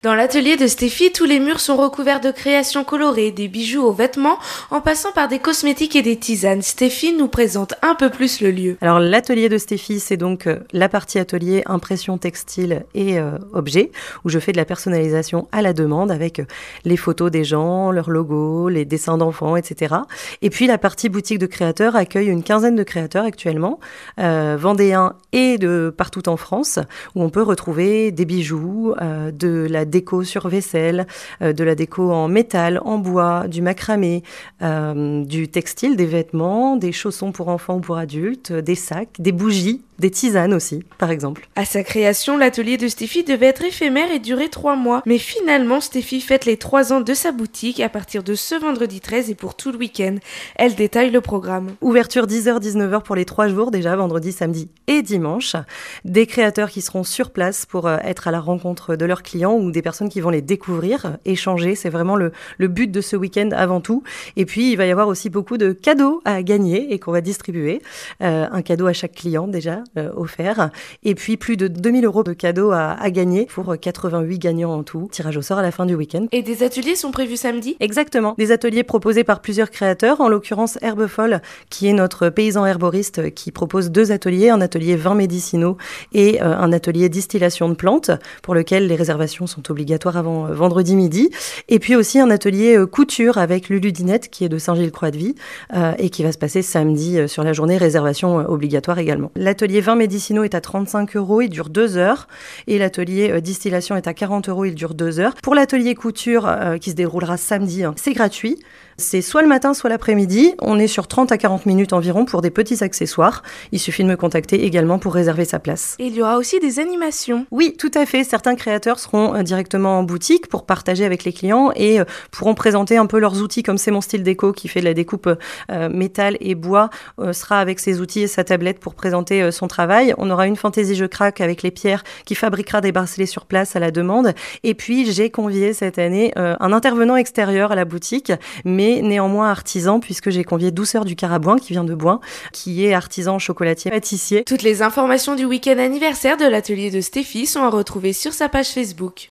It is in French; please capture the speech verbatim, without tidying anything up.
Dans l'atelier de Stéphie, tous les murs sont recouverts de créations colorées, des bijoux aux vêtements, en passant par des cosmétiques et des tisanes. Stéphie nous présente un peu plus le lieu. Alors l'atelier de Stéphie, c'est donc euh, la partie atelier impression textile et euh, objets, où je fais de la personnalisation à la demande avec euh, les photos des gens, leurs logos, les dessins d'enfants, et cetera. Et puis la partie boutique de créateurs accueille une quinzaine de créateurs actuellement, euh, vendéens et de partout en France, où on peut retrouver des bijoux, euh, de la déco sur vaisselle, euh, de la déco en métal, en bois, du macramé, euh, du textile, des vêtements, des chaussons pour enfants ou pour adultes, des sacs, des bougies, des tisanes aussi, par exemple. À sa création, l'atelier de Stéphie devait être éphémère et durer trois mois. Mais finalement, Stéphie fête les trois ans de sa boutique à partir de ce vendredi treize et pour tout le week-end. Elle détaille le programme. Ouverture dix heures dix-neuf heures pour les trois jours déjà, vendredi, samedi et dimanche. Des créateurs qui seront sur place pour être à la rencontre de leurs clients ou des personnes qui vont les découvrir, échanger. C'est vraiment le, le but de ce week-end avant tout. Et puis, il va y avoir aussi beaucoup de cadeaux à gagner et qu'on va distribuer. Euh, un cadeau à chaque client déjà. Euh, offert. Et puis plus de deux mille euros de cadeaux à, à gagner pour quatre-vingt-huit gagnants en tout. Tirage au sort à la fin du week-end. Et des ateliers sont prévus samedi ? Exactement. Des ateliers proposés par plusieurs créateurs, en l'occurrence Herbefolle, qui est notre paysan herboriste qui propose deux ateliers, un atelier vins médicinaux et euh, un atelier distillation de plantes, pour lequel les réservations sont obligatoires avant euh, vendredi midi. Et puis aussi un atelier euh, couture avec Lulu Dinette, qui est de Saint-Gilles-Croix-de-Vie euh, et qui va se passer samedi euh, sur la journée, réservation euh, obligatoire également. L'atelier vins médicinaux est à trente-cinq euros, il dure deux heures. Et l'atelier euh, distillation est à quarante euros, il dure deux heures. Pour l'atelier couture, euh, qui se déroulera samedi, hein, c'est gratuit. C'est soit le matin, soit l'après-midi. On est sur trente à quarante minutes environ pour des petits accessoires. Il suffit de me contacter également pour réserver sa place. Et il y aura aussi des animations. Oui, tout à fait. Certains créateurs seront euh, directement en boutique pour partager avec les clients et euh, pourront présenter un peu leurs outils, comme c'est mon style déco qui fait de la découpe euh, métal et bois, euh, sera avec ses outils et sa tablette pour présenter euh, son travail. On aura une fantaisie je craque avec les pierres qui fabriquera des bracelets sur place à la demande. Et puis, j'ai convié cette année euh, un intervenant extérieur à la boutique, mais néanmoins artisan, puisque j'ai convié Douceur du Carabouin, qui vient de Boin, qui est artisan chocolatier pâtissier. Toutes les informations du week-end anniversaire de l'atelier de Stéphie sont à retrouver sur sa page Facebook.